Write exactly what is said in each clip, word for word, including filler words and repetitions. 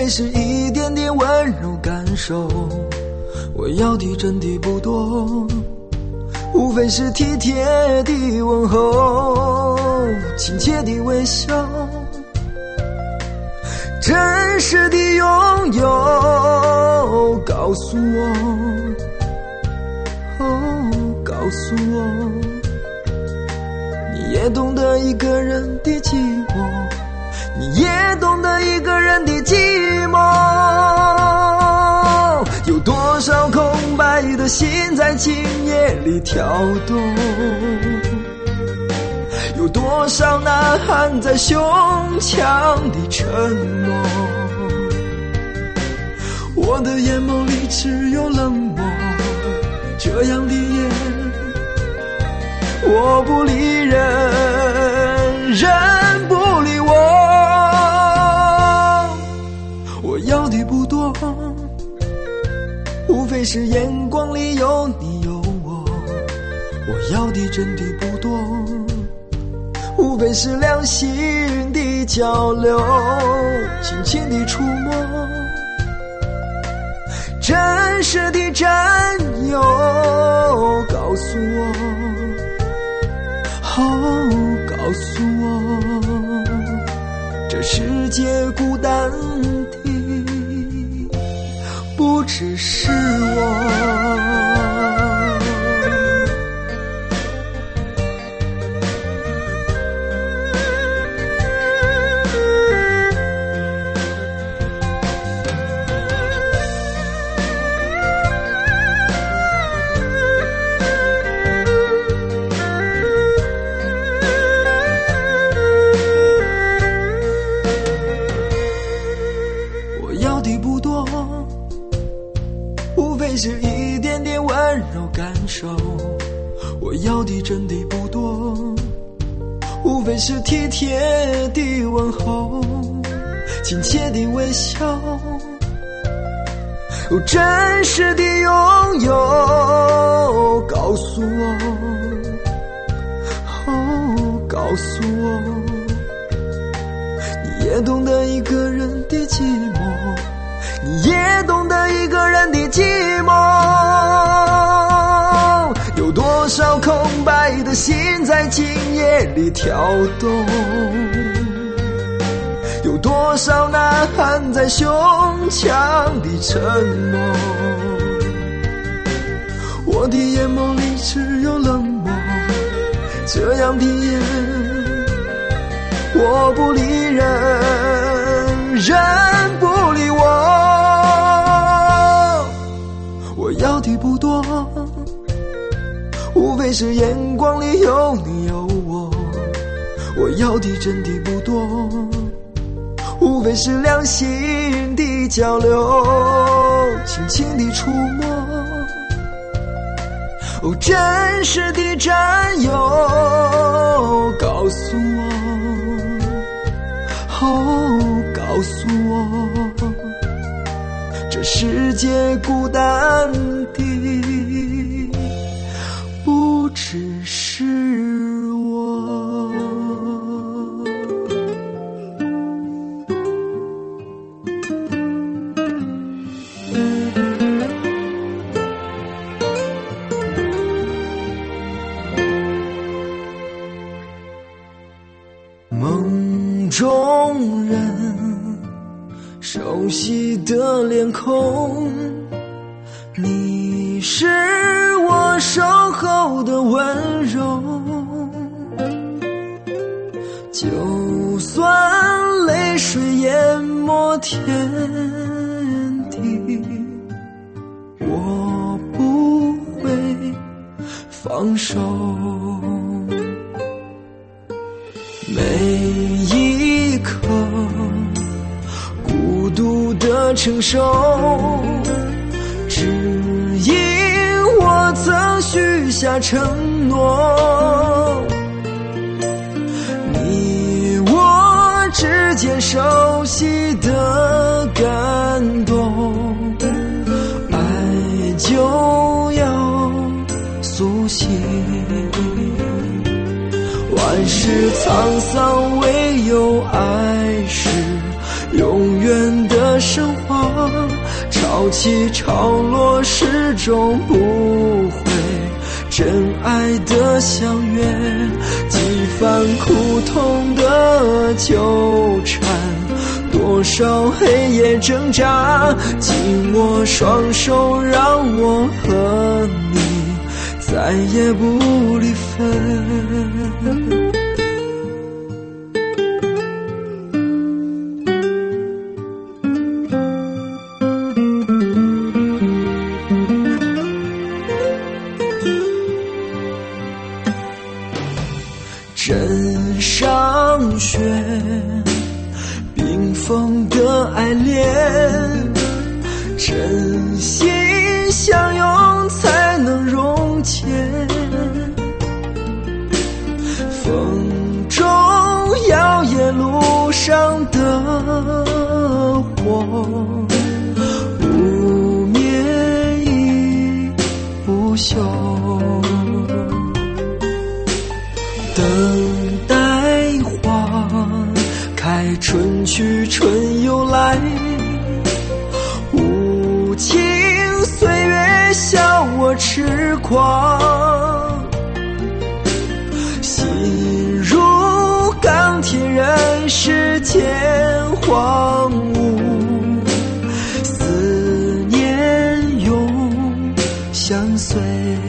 非是一点点温柔感受，我要的真的不多，无非是体贴的问候，亲切的微笑，真实的拥有。告诉我，哦，告诉我，你也懂得一个人的寂寞，你也懂得一个人的寂寞。有多少空白的心在今夜里跳动，有多少呐喊在胸腔的沉默。我的眼眸里只有冷漠，这样的夜我不理人，人不理我。我要的不多，无非是眼光里有你有我。我要的真的不多，无非是两心的交流，轻轻的触摸，真实的占有。告诉我，哦，告诉我，这世界孤单的不只是我。是一点点温柔感受，我要的真的不多，无非是体贴的问候，亲切的微笑，哦，真实的拥有。告诉我，哦，告诉我，你也懂得一个人的寂寞，你也懂得一个人的寂寞。有多少空白的心在今夜里跳动，有多少呐喊在胸腔的沉默。我的眼眸里只有冷漠，这样的夜我不理人，人不理我。我要的不多，无非是眼光里有你有我。我要的真的不多，无非是两心的交流，轻轻的触摸，哦，真实的占有。告诉我，哦，告诉我，这世界孤单的不只是我。梦中人，熟悉的脸孔，你是我守候的温柔。就算泪水淹没天地，我不会放手。每一刻孤独的承受，只因我曾许下承诺。你我之间熟悉的感动，爱就要苏醒。万事沧桑，唯有爱是永远的的神话，潮起潮落始终不会真爱的相约，几番苦痛的纠缠，多少黑夜挣扎，紧握双手让我和你再也不离分。枕上雪，冰封的爱恋，真心相拥才能溶解。风中摇曳路上的火，不灭亦不朽。等待花开，春去春又来，无情岁月笑我痴狂，心如钢铁，人世间荒芜，思念永相随。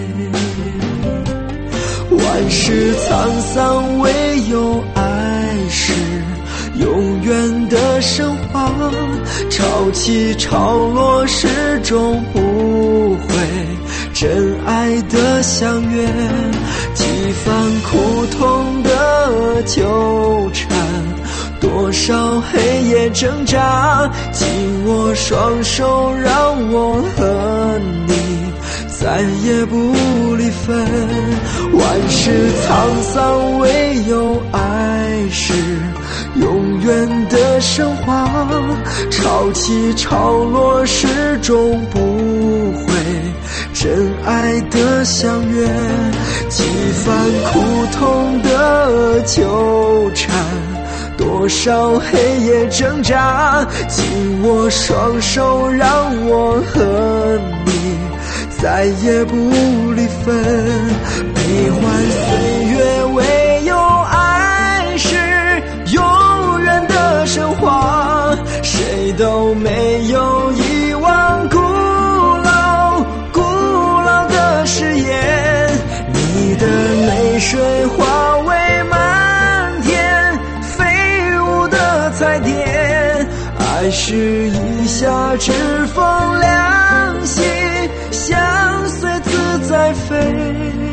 万事沧桑，唯有爱是永远的神话，潮起潮落始终不会真爱的相约，几番苦痛的纠缠，多少黑夜挣扎，紧握双手让我和你再也不离分。万事沧桑，唯有爱是永远的神话，潮起潮落始终不会真爱的相约，几番苦痛的纠缠，多少黑夜挣扎，紧握双手让我和你再也不离分。悲欢岁月，唯有爱是永远的神话，谁都没有遗忘古老古老的誓言。你的泪水化为漫天飞舞的彩电，爱是一夏之风凉息，相随自在飞。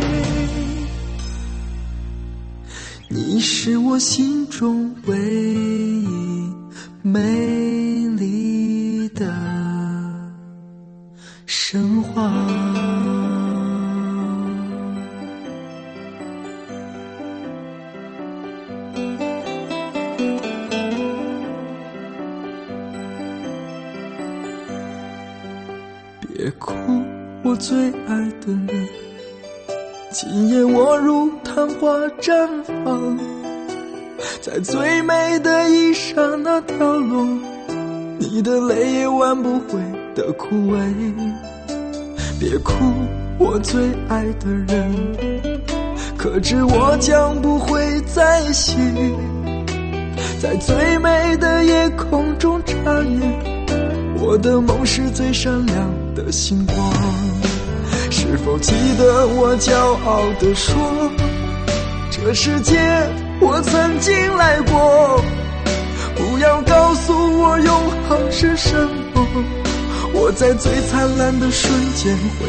你是我心中唯一美丽的神话。别哭，我最爱的人，今夜我如昙花绽放，在最美的一刹那凋落，你的泪也挽不回的枯萎。别哭，我最爱的人，可知我将不会再醒，在最美的夜空中眨眼。我的梦是最闪亮的星光，是否记得我骄傲地说，这世界我曾经来过，不要告诉我永恒是什么，我在最灿烂的瞬间毁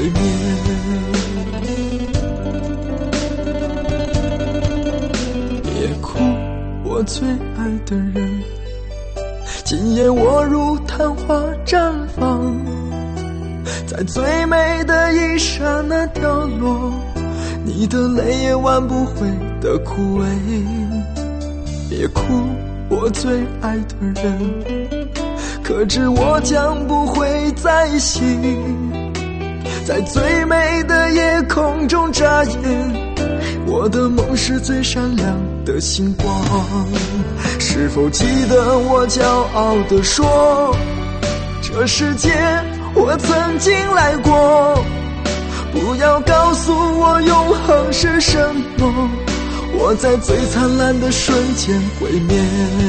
灭。别哭，我最爱的人，今夜我如昙花绽放，在最美的一刹那凋落，你的泪也挽不回的枯萎。别哭，我最爱的人，可知我将不会再醒，在最美的夜空中眨眼。我的梦是最闪亮的星光，是否记得我骄傲地说， 这世界我曾经来过，不要告诉我永恒是什么，我在最灿烂的瞬间毁灭。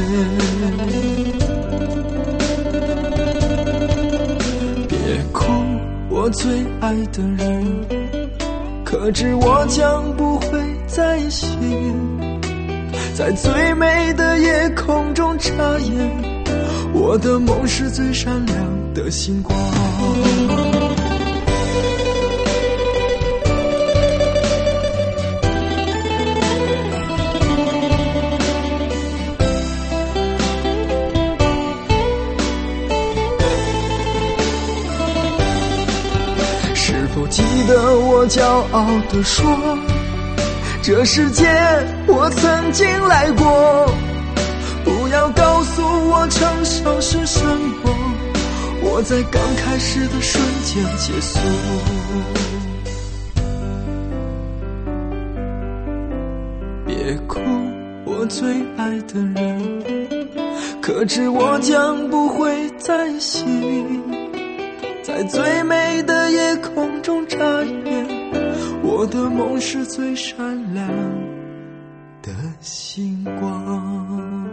别哭，我最爱的人，可知我将不会再醒，在最美的夜空中眨眼，我的梦是最闪亮的星光。是否记得我骄傲地说，这世界我曾经来过，不要告诉我承受是什么，我在刚开始的瞬间结束。别哭，我最爱的人，可知我将不会再醒，在最美的夜空中眨眼，我的梦是最闪亮的星光。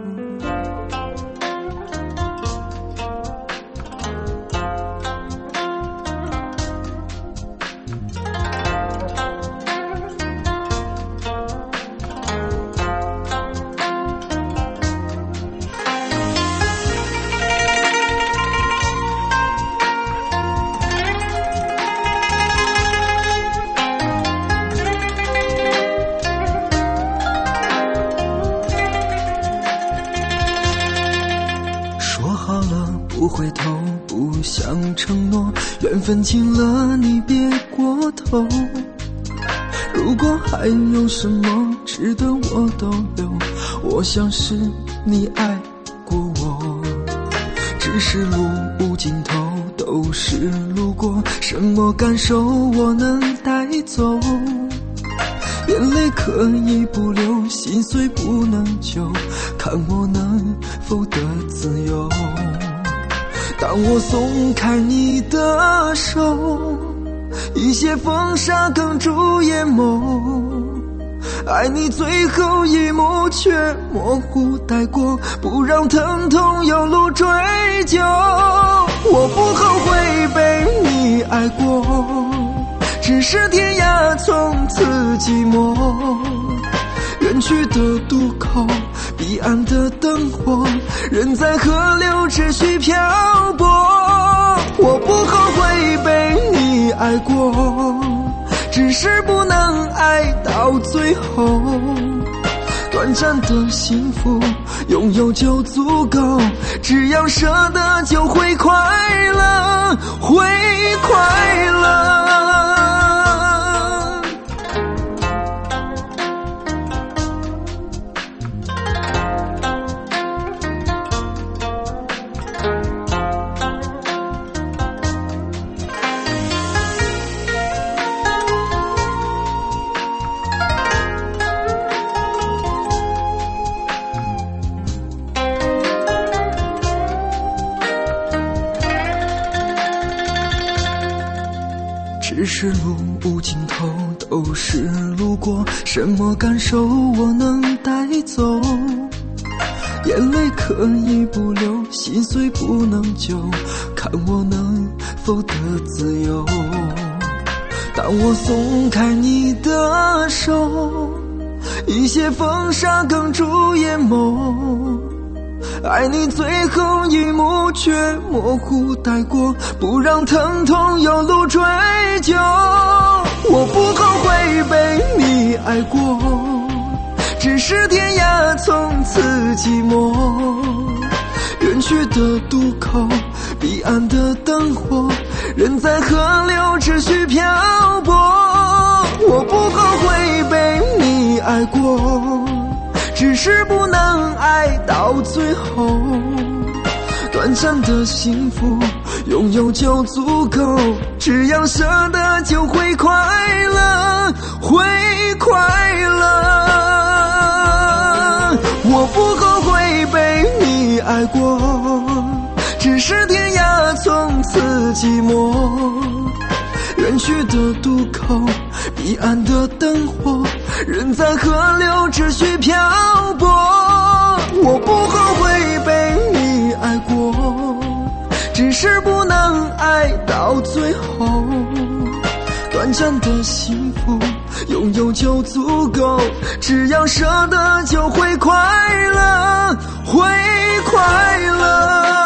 不回头，不想承诺，缘分尽了你别过头。如果还有什么值得我逗留，我想是你爱过我。只是路无尽头，都是路过，什么感受我能带走？眼泪可以不流，心碎不能救，看我能否得自由。当我松开你的手，一些风沙哽住眼眸，爱你最后一幕却模糊带过，不让疼痛有路追究。我不后悔被你爱过，只是天涯从此寂寞，远去的渡口，彼岸的灯火，人在河流持续漂泊。我不后悔被你爱过，只是不能爱到最后。短暂的幸福拥有就足够，只要舍得就会快乐，会快乐。只是路无尽头，都是路过，什么感受我能带走？眼泪可以不流，心碎不能救，看我能否得自由。当我松开你的手，一些风沙哽住眼眸，爱你最后一幕却模糊带过，不让疼痛有路追究。我不后悔被你爱过，只是天涯从此寂寞，远去的渡口，彼岸的灯火，人在河流持续漂泊。我不后悔被你爱过，只是不能爱到最后。短暂的幸福拥有就足够，只要舍得就会快乐，会快乐。我不后悔被你爱过，只是天涯从寂寞。远去的渡口，彼岸的灯火，人在河流只需漂泊。我不后悔被你爱过，只是不能爱到最后。短暂的幸福拥有就足够，只要舍得就会快乐，会快乐。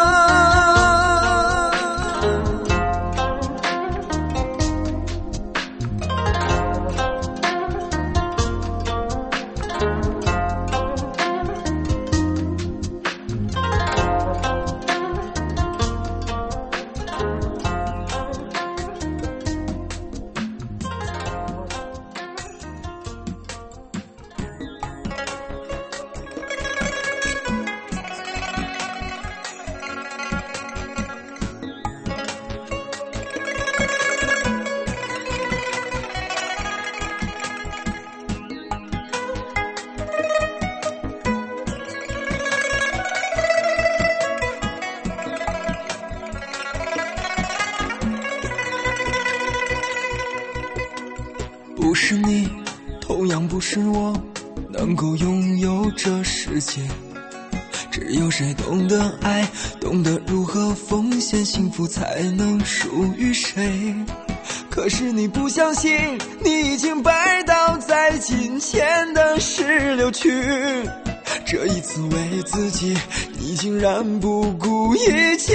不是你，同样不是我，能够拥有这世界。只有谁懂得爱，懂得如何奉献幸福，才能属于谁。可是你不相信，你已经拜倒在金钱的石榴区。这一次为自己，你竟然不顾一切。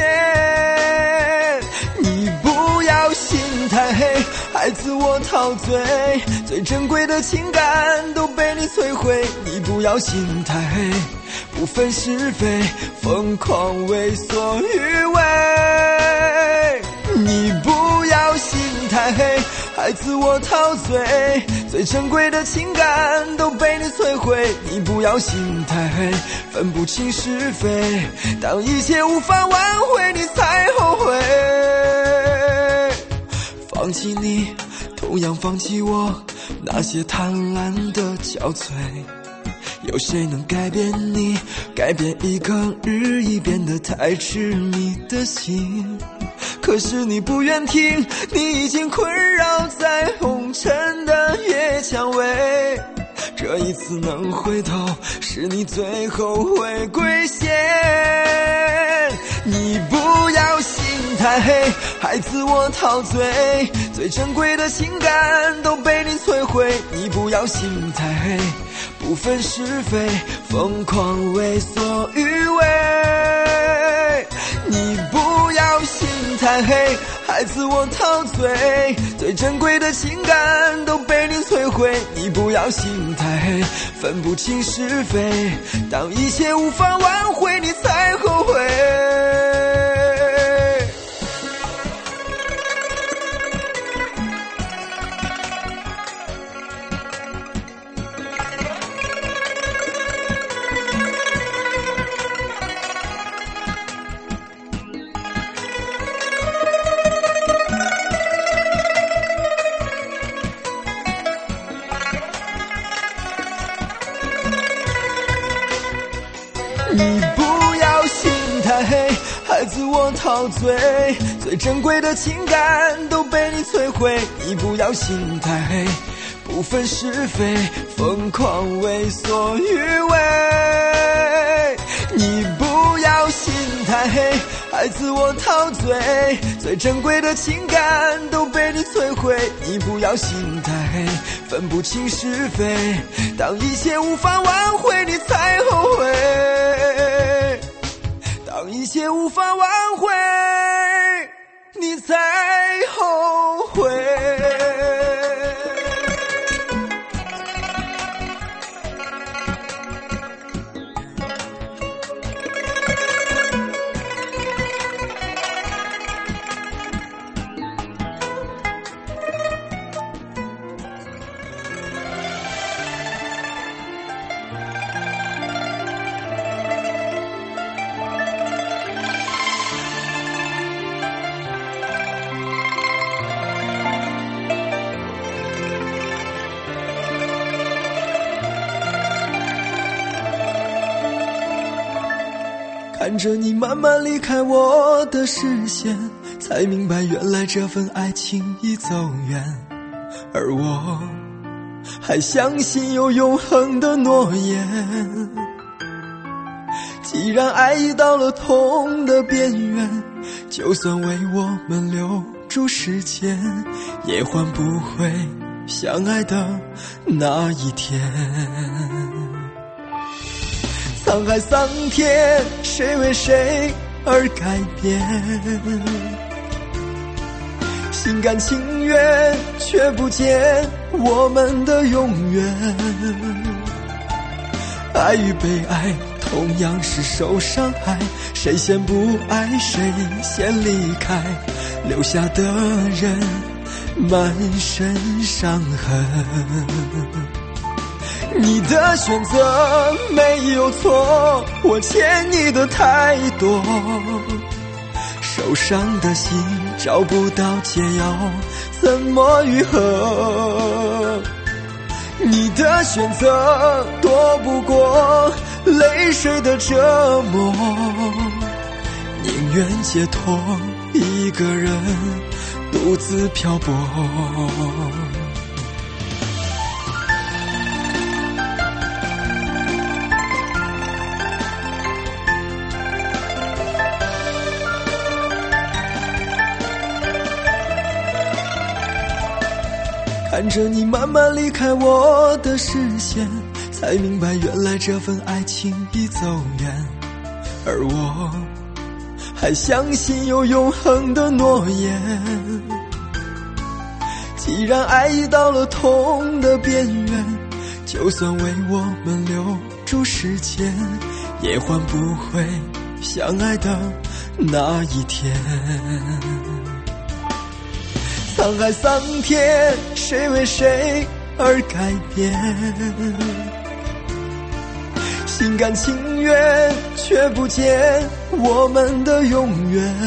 你不要心太黑，爱自我陶醉，最珍贵的情感都被你摧毁。你不要心太黑，不分是非，疯狂为所欲为。你不要心太黑，爱自我陶醉，最珍贵的情感都被你摧毁。你不要心太黑，分不清是非，当一切无法挽回，你才后悔。放弃你，同样放弃我，那些贪婪的憔悴。有谁能改变你，改变一颗日益变得太痴迷的心？可是你不愿听，你已经困扰在红尘的夜蔷薇。这一次能回头，是你最后会跪谢。你不要心太黑，爱自我陶醉，最珍贵的情感都被你摧毁。你不要心太黑，不分是非，疯狂为所欲为。你不要心太黑，爱自我陶醉，最珍贵的情感都被你摧毁。你不要心太黑，分不清是非，当一切无法挽回，你才后悔。你不要心太黑，爱自我陶醉，最珍贵的情感都被你摧毁。你不要心太黑，不分是非，疯狂为所欲为。你不要心太黑，爱自我陶醉，最珍贵的情感都被你摧毁。你不要心太黑，分不清是非，当一切无法挽回，你才后悔。当一切无法挽回，你才后悔。看着你慢慢离开我的视线， 才明白原来这份爱情已走远，而我还相信有永恒的诺言。既然爱已到了痛的边缘，就算为我们留住时间，也换不回相爱的那一天。沧海桑田，谁为谁而改变？心甘情愿，却不见我们的永远。爱与被爱同样是受伤害，谁先不爱谁先离开，留下的人满身伤痕。你的选择没有错，我欠你的太多，受伤的心找不到解药，怎么愈合？你的选择躲不过泪水的折磨，宁愿解脱一个人独自漂泊。看着你慢慢离开我的视线，才明白原来这份爱情已走远，而我还相信有永恒的诺言。既然爱已到了痛的边缘，就算为我们留住时间，也换不回相爱的那一天。沧海桑田，谁为谁而改变？心甘情愿，却不见我们的永远。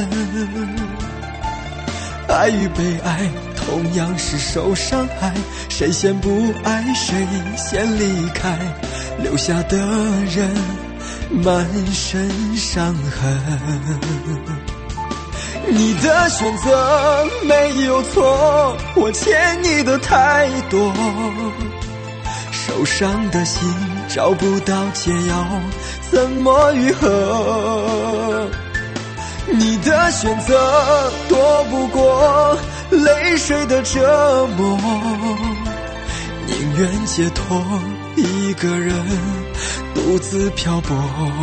爱与被爱同样是受伤害，谁先不爱谁先离开，留下的人满身伤痕。你的选择没有错，我欠你的太多，受伤的心找不到解药，怎么愈合？你的选择躲不过泪水的折磨，宁愿解脱一个人独自漂泊。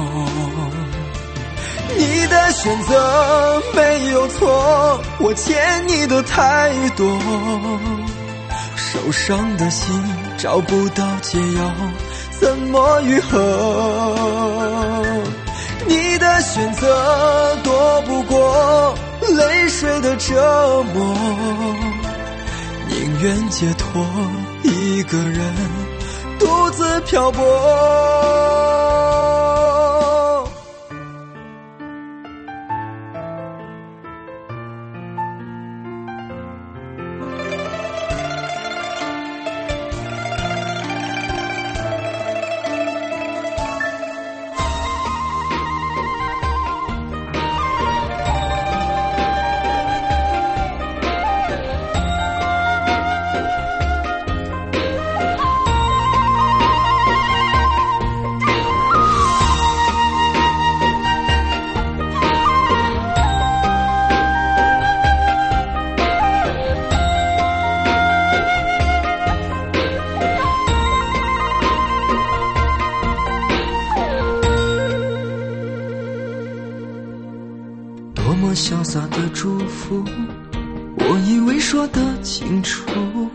你的选择没有错，我欠你的太多，受伤的心找不到解药，怎么愈合？你的选择躲不过泪水的折磨，宁愿解脱一个人独自漂泊。潇洒的祝福，我以为说得清楚，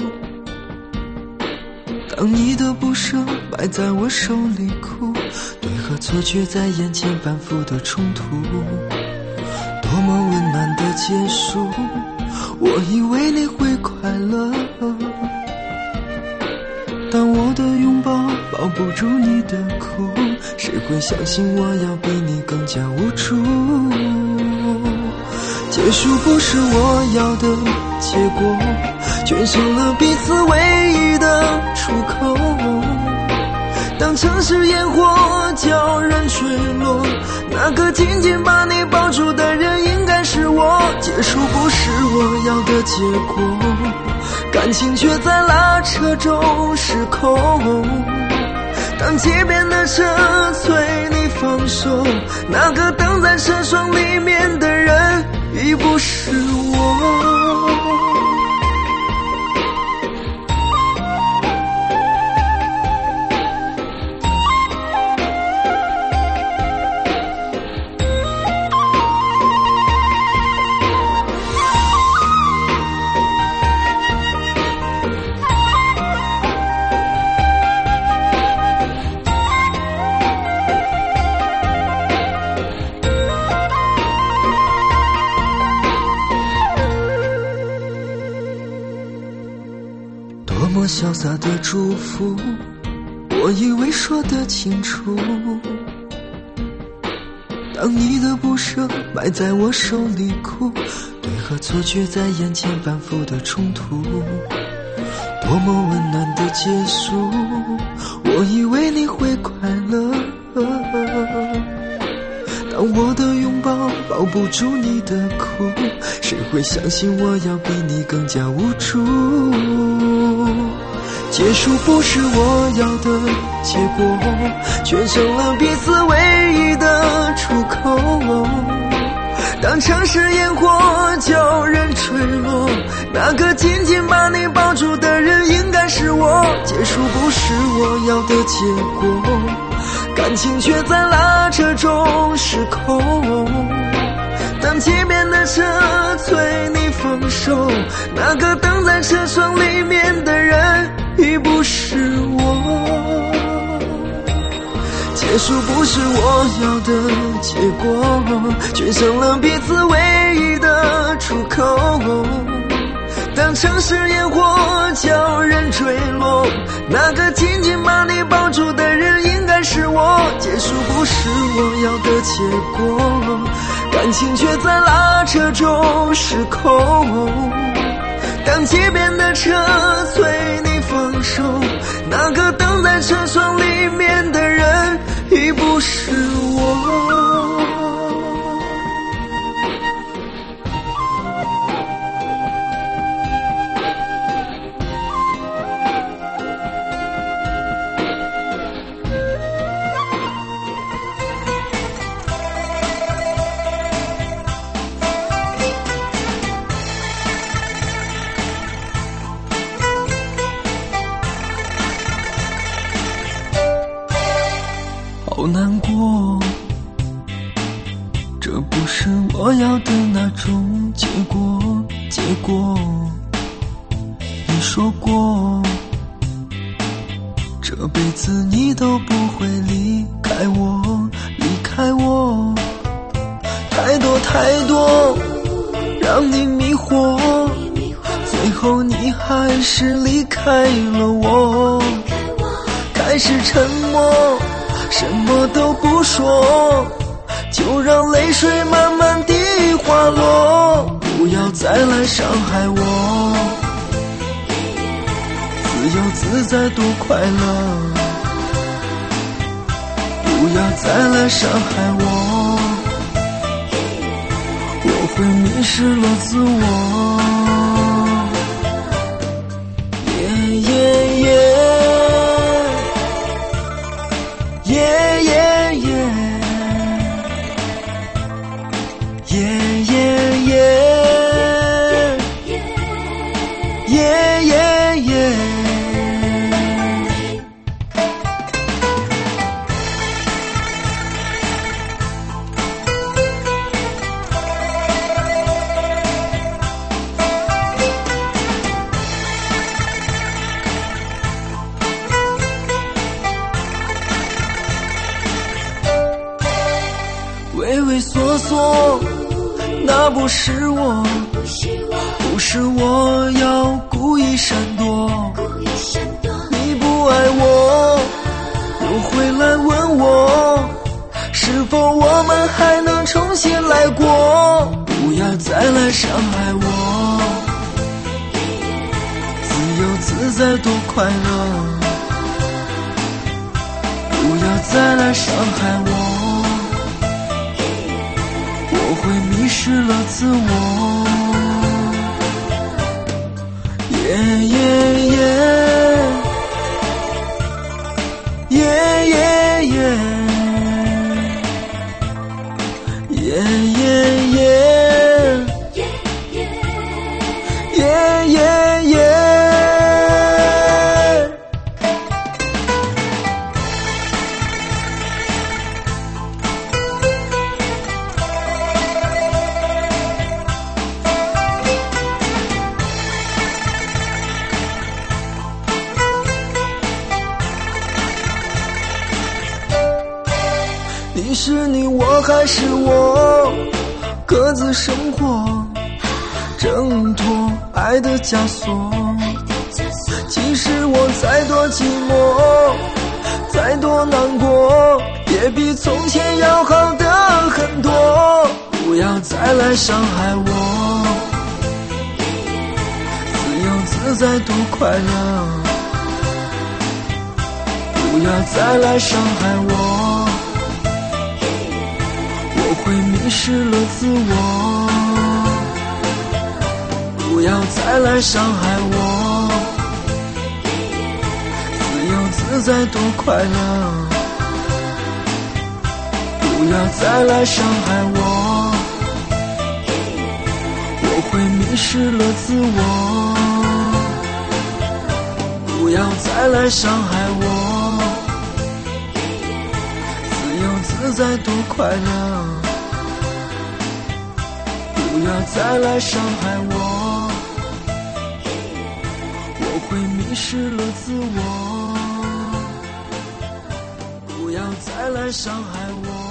当你的不舍摆在我手里哭，对和错却在眼前反复的冲突，多么温暖的结束，我以为你会快乐，当我的拥抱抱不住你的哭，谁会相信我要比你更加无助？结束不是我要的结果，却成了彼此唯一的出口。当城市烟火叫人坠落，那个紧紧把你抱住的人应该是我。结束不的结果，感情却在拉扯中失控。当街边的车催你放手，那个等在车窗里面的人已不是我。多么潇洒的祝福，我以为说得清楚，当你的不舍埋在我手里哭，对和错却在眼前反复的冲突，多么温暖的结束，我以为你会快乐，当我的拥抱抱不住你的哭，谁会相信我要比你更加无助。结束不是我要的结果，却成了彼此唯一的出口。当城市烟火叫人坠落，那个紧紧把你抱住的人应该是我。结束不是我要的结果，感情却在拉扯中失控。当街边的车催你放手，那个等在车窗里面的人已不是我。结束不是我要的结果，却成了彼此唯一的出口。当城市烟火叫人坠落，那个紧紧把你抱住的人应该是我。结束不是我要的结果，感情却在拉扯中失控。当街边的车催你放手，那个等在车窗里面的人已不是我。好难过，这不是我要的那种结果。结果你说过，这辈子你都不会离开我，离开我。太多太多让你迷惑，最后你还是离开了我。开始沉默，什么都不说，就让泪水慢慢地滑落。不要再来伤害我，自由自在多快乐。不要再来伤害我，我会迷失了自我。耶耶耶耶耶耶耶耶耶耶耶耶。畏畏缩缩，那不是我，不是我要故意闪躲。你不爱我，又回来问我，是否我们还能重新来过？不要再来伤害我，自由自在多快乐。不要再来伤害我，我会迷失了自我。 耶耶耶，耶耶耶，耶耶耶，耶耶耶。你是你，我还是我，各自生活，挣脱爱的枷锁。即使我再多寂寞，再多难过，也比从前要好的很多。不要再来伤害我，自由自在多快乐。不要再来伤害我，我会迷失了自我。不要再来伤害我，自由自在多快乐。不要再来伤害我，我会迷失了自我。不要再来伤害我，自由自在多快乐。不要再来伤害我，我会迷失了自我。不要再来伤害我。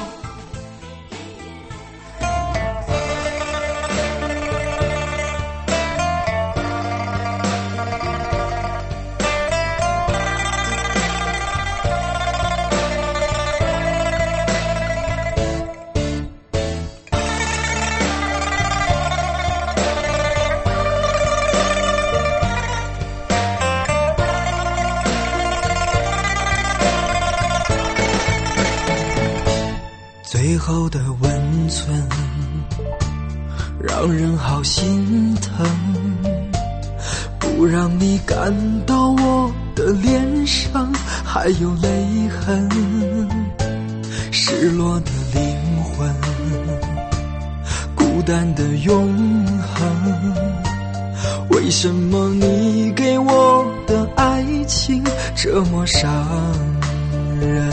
最后的温存让人好心疼，不让你感到我的脸上还有泪痕。失落的灵魂，孤单的永恒，为什么你给我的爱情这么伤人？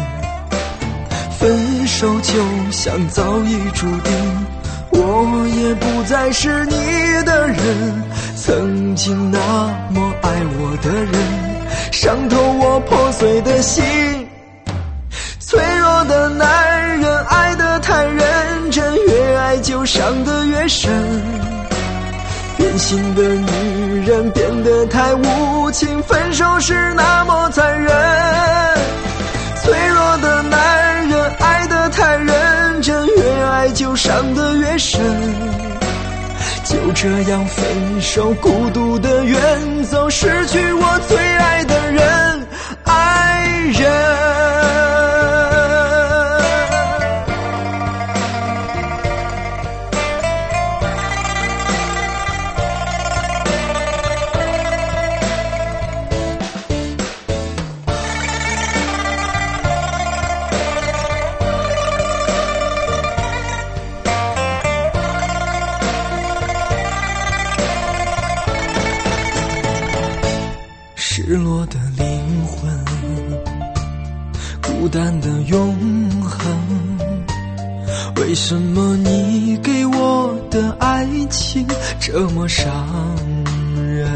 分手就像早已注定，我也不再是你的人。曾经那么爱我的人，伤透我破碎的心。脆弱的男人爱得太认真，越爱就伤得越深。变心的女人变得太无情，分手是那么残忍。脆弱的男人爱得太认真，越爱就伤得越深。就这样分手，孤独的远走，失去我最爱的人，爱人。失落的灵魂，孤单的永恒，为什么你给我的爱情这么伤人？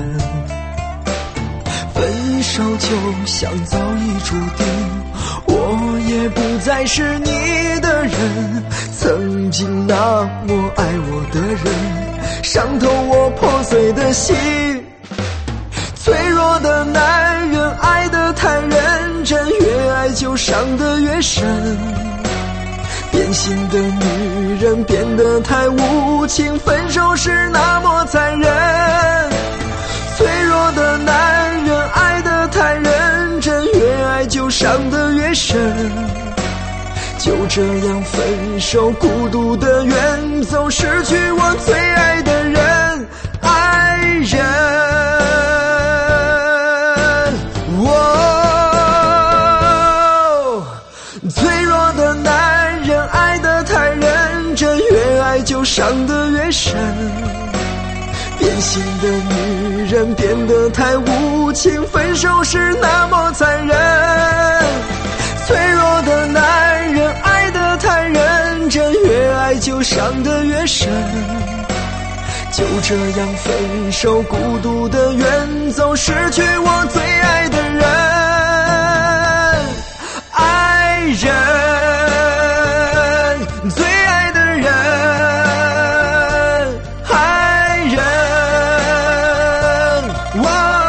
分手就像早已注定，我也不再是你的人。曾经那么爱我的人，伤透我破碎的心。脆弱的男人爱得太认真，越爱就伤得越深。变心的女人变得太无情，分手是那么残忍。脆弱的男人爱得太认真，越爱就伤得越深。就这样分手，孤独的远走，失去我最爱的人，爱人。 伤得越深。变心的女人变得太无情，分手时那么残忍。脆弱的男人爱得太认真，越爱就伤得越深。就这样分手，孤独的远走，失去我最爱的人。爱人，最爱的人，爱人，哦，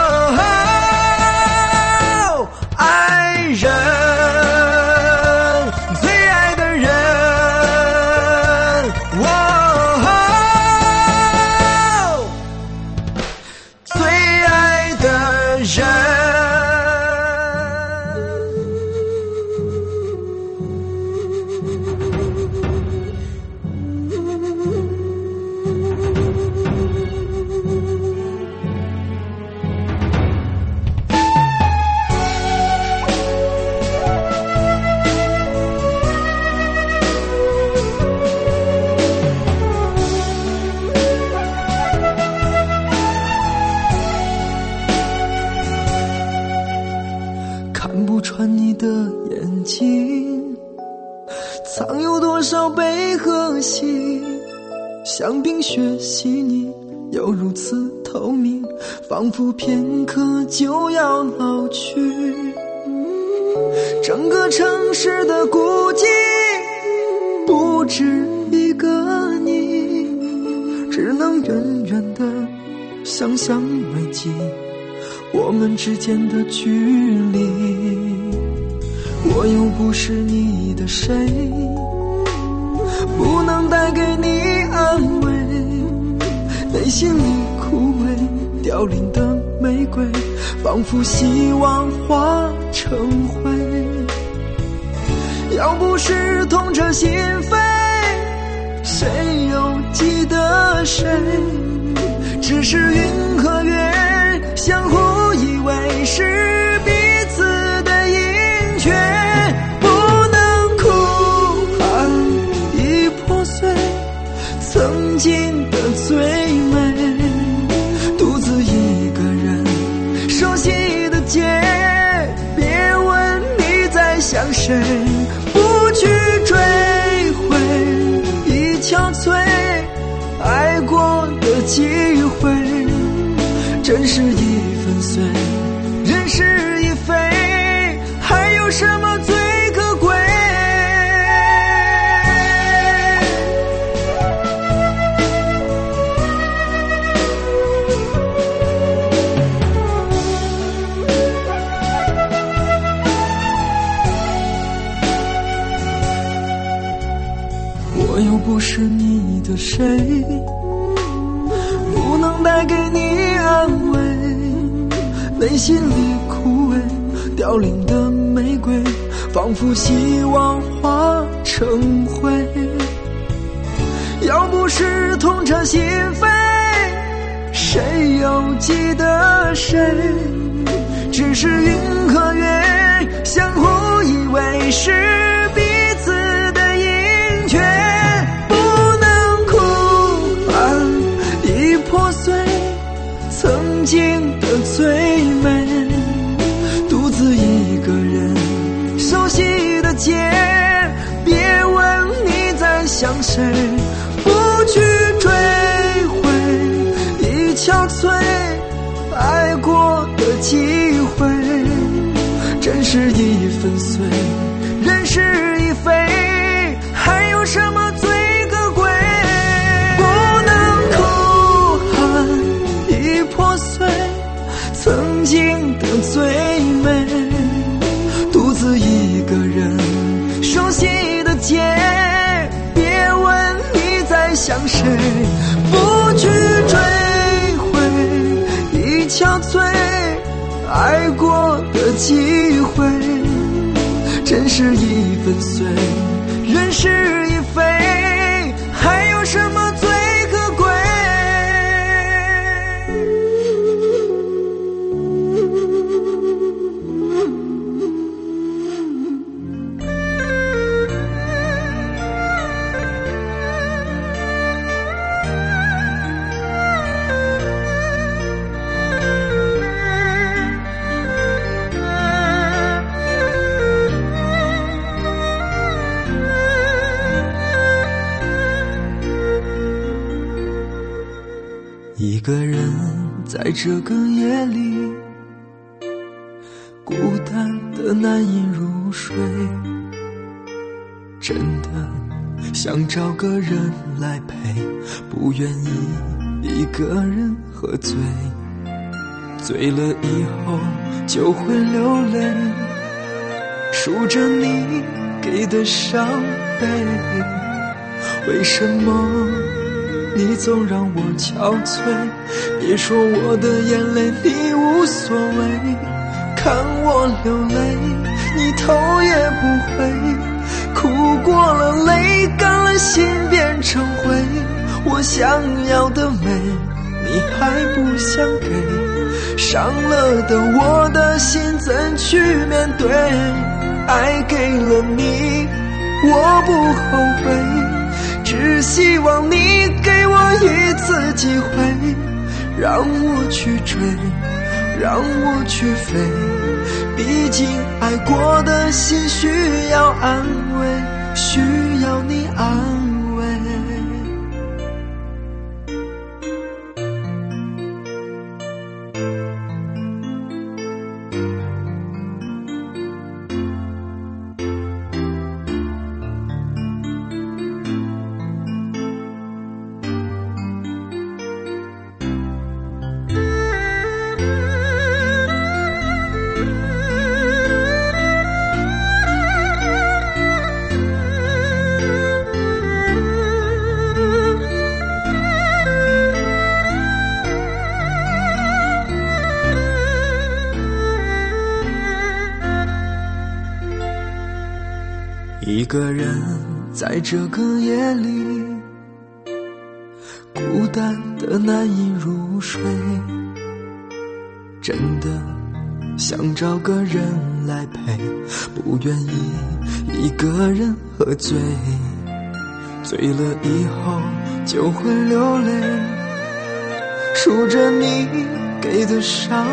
爱人，最爱的人，哦，最爱的人。看不穿你的眼睛，藏有多少悲和喜，像冰雪细腻又如此透明，仿佛片刻就要老去。整个城市的孤寂，不止一个你，只能远远地想象美记我们之间的距离。我又不是你的谁，不能带给你安慰，内心里枯萎凋零的玫瑰，仿佛希望化成灰。要不是痛彻心扉，谁又记得谁？只是云和月相互依偎，是彼此的阴缺，不能哭喊已破碎曾经的最美，独自一个人熟悉的街，别问你在想谁，不去追回已憔悴爱过的机会，真是已粉碎，人事已非，还有什么最可贵？我又不是你的谁，不能带给你安慰，内心里枯萎凋零的玫瑰，仿佛希望化成灰。要不是痛彻心扉，谁又记得谁？只是云和月相互依偎，是彼此的阴缺，不能哭喊已破碎曾经的最美，独自一个人熟悉的街，别问你在想谁，不去追回已憔悴爱过的机会，真是已粉碎，人事已非，还有什么最可贵？不能哭喊已破碎曾经的最美，独自一个人熟悉的街，别问你在想谁，不去追回已憔悴爱过的机会，真是已粉碎，人事已非，还有什么最可贵？ 一个人在这个夜里，孤单的难以入睡，真的想找个人来陪，不愿意一个人喝醉，醉了以后就会流泪，数着你给的伤悲，为什么你总让我憔悴？别说我的眼泪你无所谓，看我流泪你头也不回，哭过了泪干了心变成灰，我想要的美你还不想给，伤了的我的心怎去面对？爱给了你我不后悔，只希望你给我一次机会，让我去追，让我去飞，毕竟爱过的心需要安慰，需要你安慰。一个人在这个夜里，孤单的难以入睡，真的想找个人来陪，不愿意一个人喝醉，醉了以后就会流泪，数着你给的伤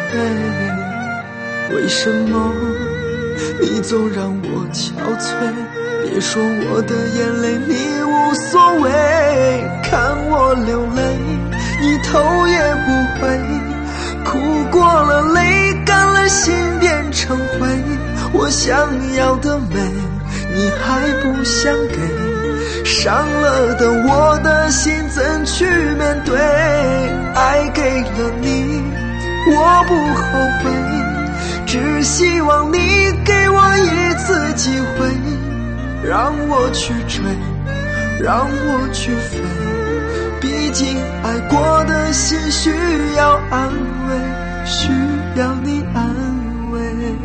悲，为什么你总让我憔悴？别说我的眼泪你无所谓，看我流泪你头也不回，哭过了泪干了心变成灰，我想要的美你还不想给，伤了的我的心怎去面对？爱给了你我不后悔，只希望你给我一次机会，让我去追，让我去飞，毕竟爱过的心需要安慰，需要你安慰。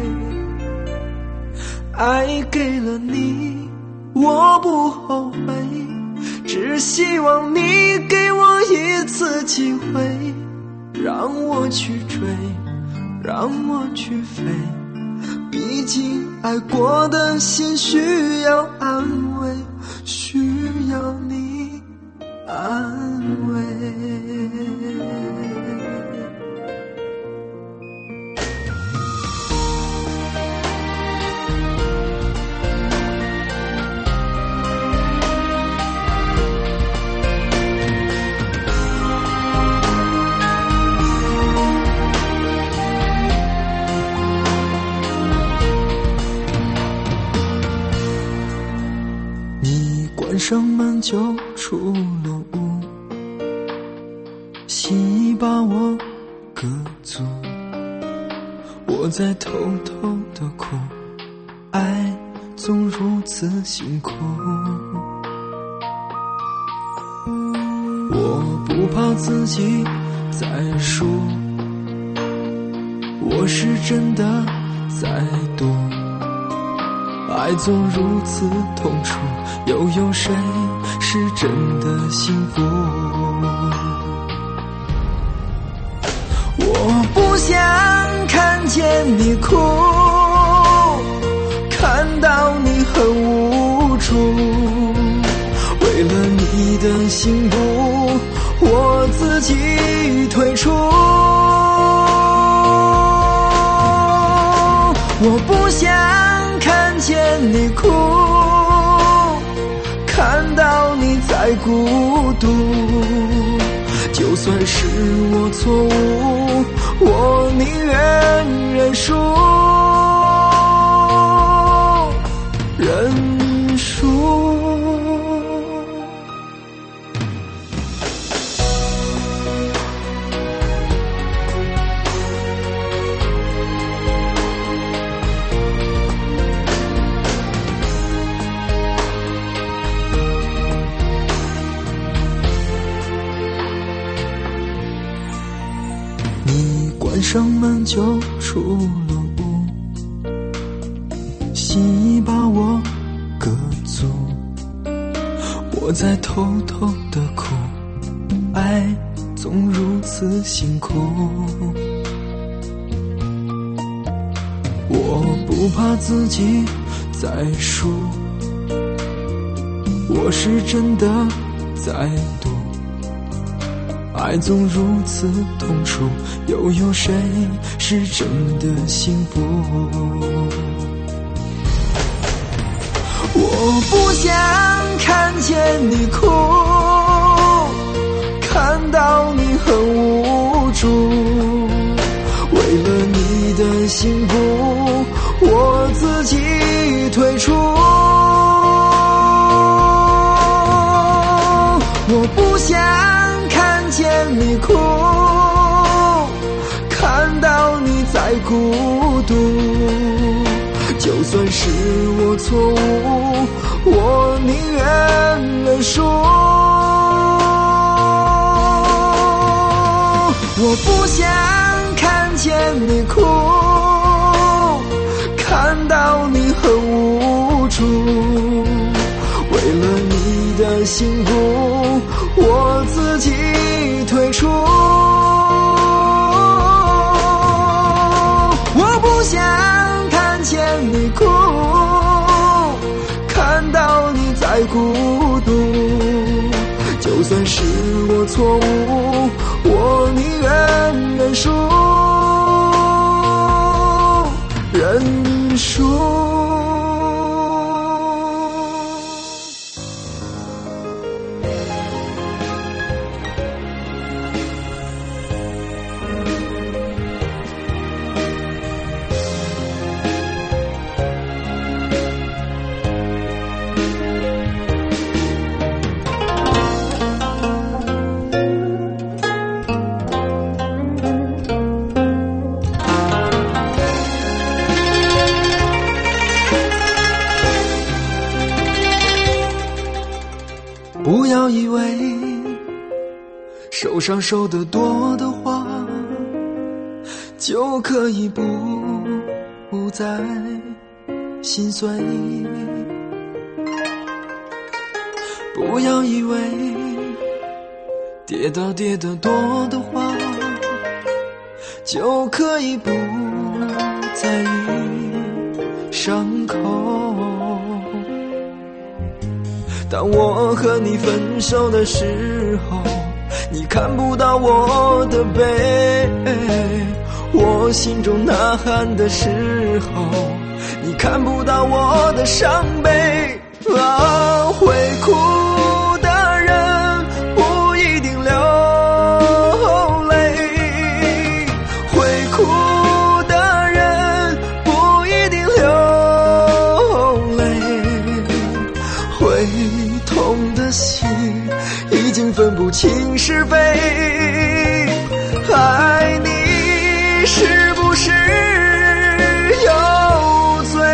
爱给了你我不后悔，只希望你给我一次机会，让我去追，让我去飞，毕竟爱过的心需要安慰，需要你安慰。关上门就出了屋，心已把我搁足，我在偷偷的哭，爱总如此辛苦。我不怕自己再输，我是真的在赌，爱总如此痛楚，又有谁是真的幸福？我不想看见你哭，看到你很无助，为了你的幸福，我自己退出。我不想看见你哭，看到你在孤独，就算是我错误，我宁愿认输，认输。你关上门就出了屋，心已把我搁足，我在偷偷的哭，爱总如此辛苦。我不怕自己再输，我是真的在赌，爱总如此痛楚，又有谁是真的幸福？我不想看见你哭，看到你很无助，为了你的幸福，我自己退出。我不想看见你哭，看到你在孤独，就算是我错误，我宁愿认输。我不想看见你哭，看到你很无助，为了你的幸福，我自己退出。我不想看见你哭，看到你在孤独，就算是我错误，我宁愿认输，认输。不要以为受伤受得多的话，就可以不不再心碎。不要以为跌倒跌得多的话，就可以不在意伤口。当我和你分手的时候，你看不到我的背，我心中呐喊的时候，你看不到我的伤悲。啊，会哭的人不一定流泪，会哭的人不一定流泪，会痛的心已经分不清是非，爱你是不是有罪？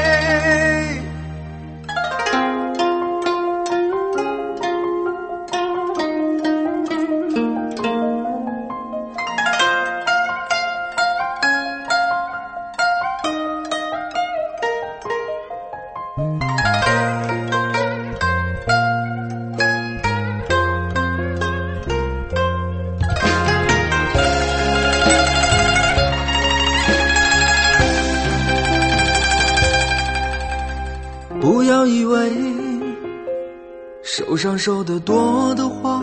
不要以为受伤受得多的话，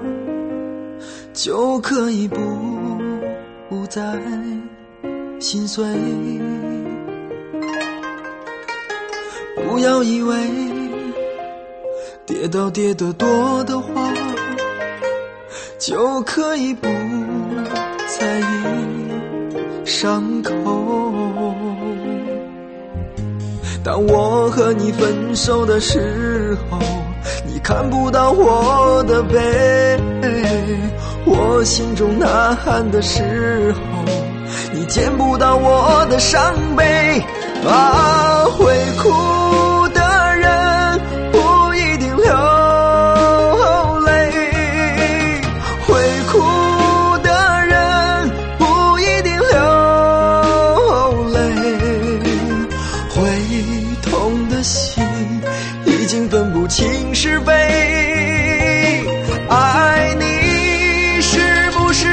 就可以不不再心碎。不要以为跌倒跌得多的话， 就可以不在意伤口。当我和你分手的时候，你看不到我的背，我心中呐喊的时候，你见不到我的伤悲。啊，会哭的人不一定流泪，会哭的人不一定流泪，会痛的心已经分不清是非。爱你是不是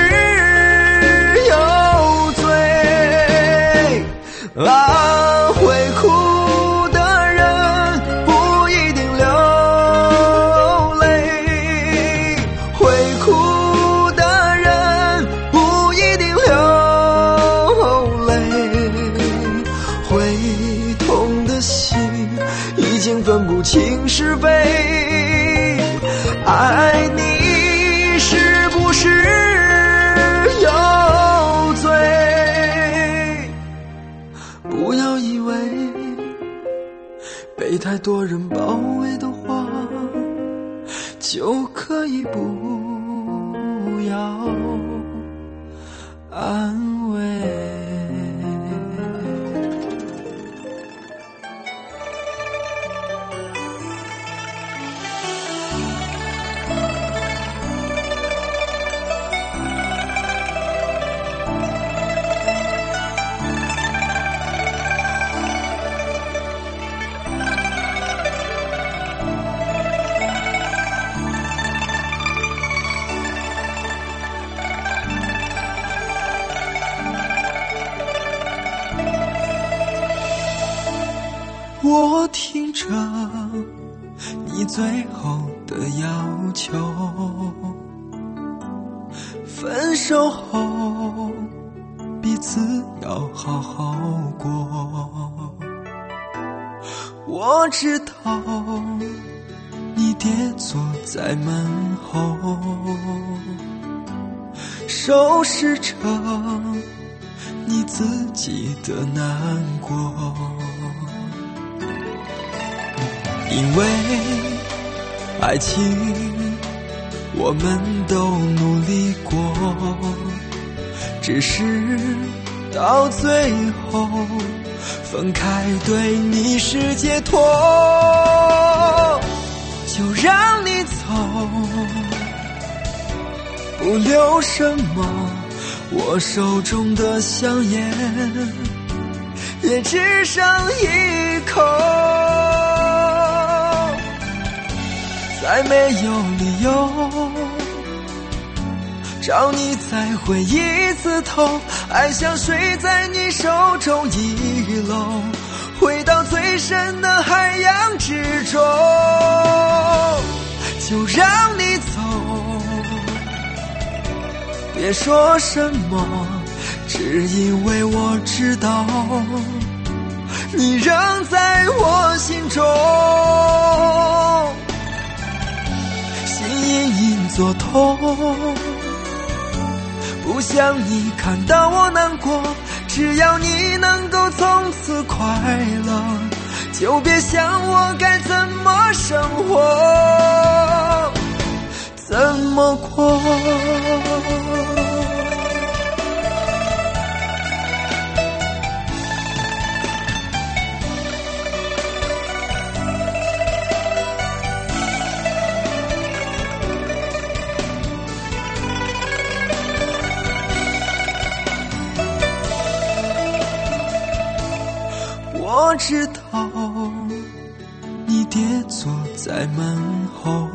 有罪啊？会哭的人不一定流泪，会哭的人不一定流泪，会痛的心已经分不清是非。爱你是不是有罪？不要以为被太多人包围的话，就可以不要安慰。我听着你最后的要求，分手后彼此要好好过。我知道你爹坐在门后，收拾着你自己的难过。因为爱情我们都努力过，只是到最后分开对你是解脱。就让你走，不留什么，我手中的香烟也只剩一口。再没有理由找你再回一次头，爱像水在你手中遗漏，回到最深的海洋之中。就让你走，别说什么，只因为我知道你仍在我心中。隐隐作痛，不想你看到我难过，只要你能够从此快乐，就别想我该怎么生活，怎么过。我知道你爹坐在门后，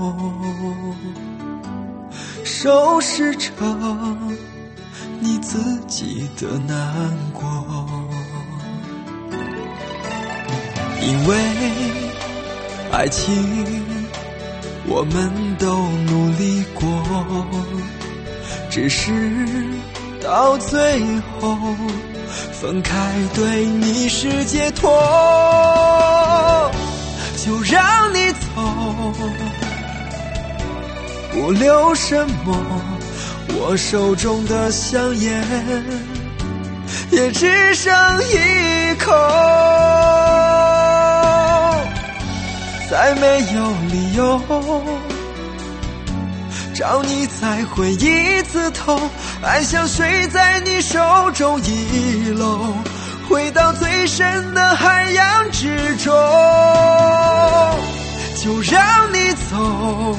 收拾着你自己的难过。因为爱情我们都努力过，只是到最后分开对你是解脱。就让你走，不留什么， 我手中的香烟也只剩一口，再没有理由找你再回一次头，爱像水在你手中遗漏，回到最深的海洋之中，就让你走，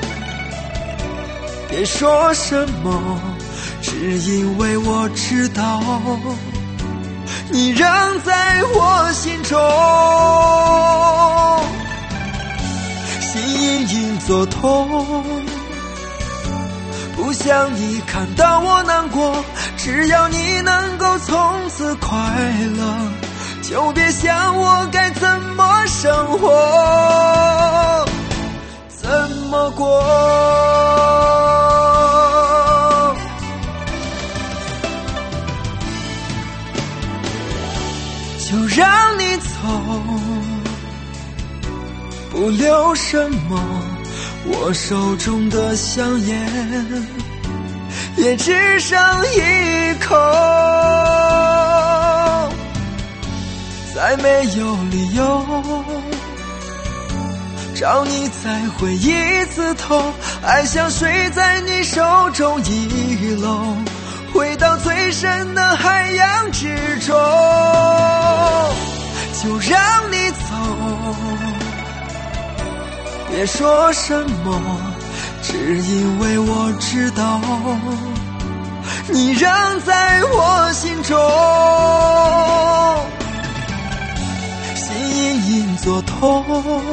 别说什么，只因为我知道你仍在我心中，心隐隐作痛，不想你看到我难过，只要你能够从此快乐，就别想我该怎么生活，怎么过。就让你走，不留什么，我手中的香烟也只剩一口，再没有理由找你再回一次头，爱像水在你手中遗漏，回到最深的海洋之中，就让你走，别说什么，只因为我知道你仍在我心中，心隐隐作痛，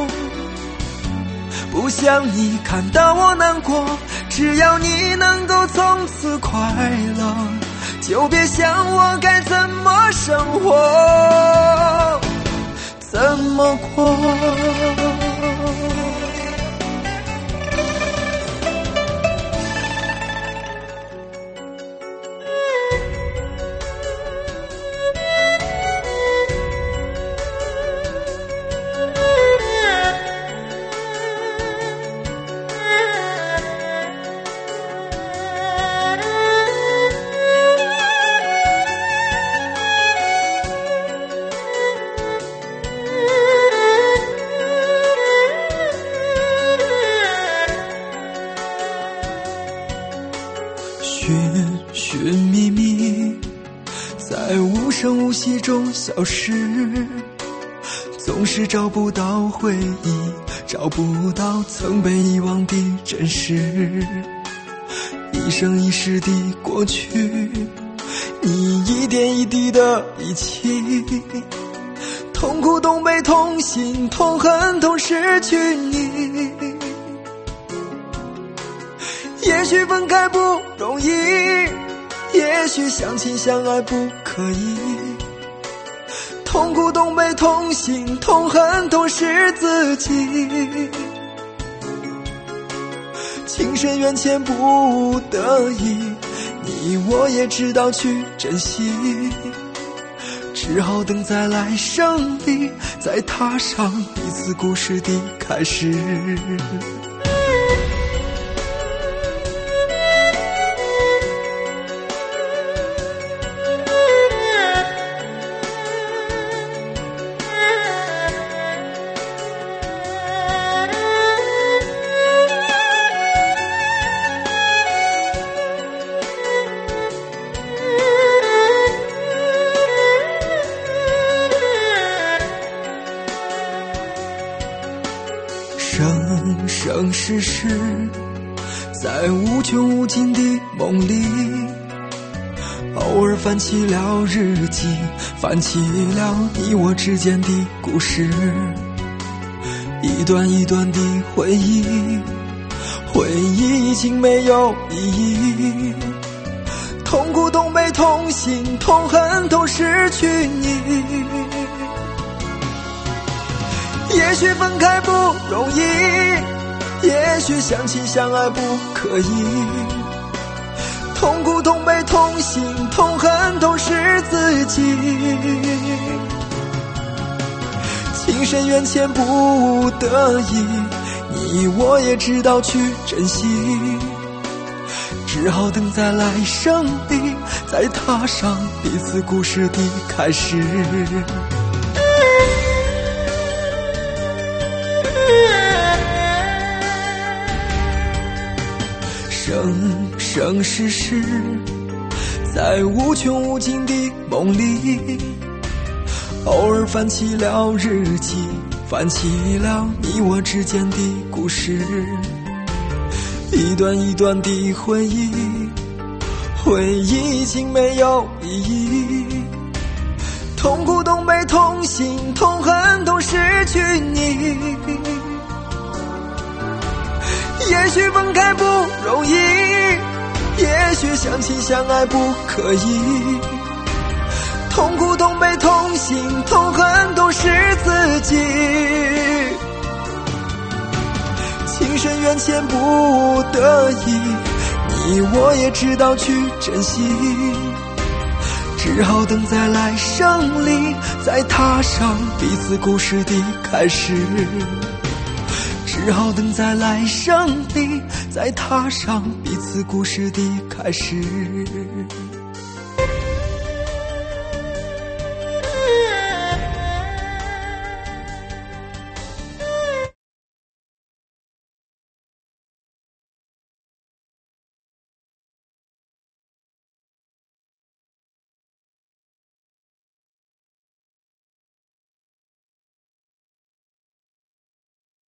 不想你看到我难过，只要你能够从此快乐，就别想我该怎么生活，怎么过。寻寻觅觅，在无声无息中消失，总是找不到回忆，找不到曾被遗忘的真实，一生一世的过去，你一点一滴的遗弃，痛苦痛悲痛心痛恨痛失去你，也许分开不容易，也许相亲相爱不可以，痛苦痛悲痛心痛恨痛失自己，情深缘浅不得已，你我也知道去珍惜，只好等在来生里再踏上彼此故事的开始。生生世世，在无穷无尽的梦里，偶尔翻起了日记，翻起了你我之间的故事，一段一段的回忆，回忆已经没有意义，痛苦痛悲痛心痛恨痛失去你，也许分开不容易，也许相亲相爱不可以，痛苦痛悲痛心痛恨痛失自己，情深缘浅不得已，你我也知道去珍惜， 只好等在来生里，再踏上彼此故事的开始。生生世世，在无穷无尽的梦里，偶尔翻起了日记，翻起了你我之间的故事，一段一段的回忆，回忆已经没有意义，痛苦都没痛心，痛恨都失去你。也许分开不容易，也许相亲相爱不可以，痛苦都没痛心，痛恨都是自己。情深缘浅不得已，你我也知道去珍惜，只好等在来生里，再踏上彼此故事的开始。只好等在来生里，再踏上彼此故事的开始。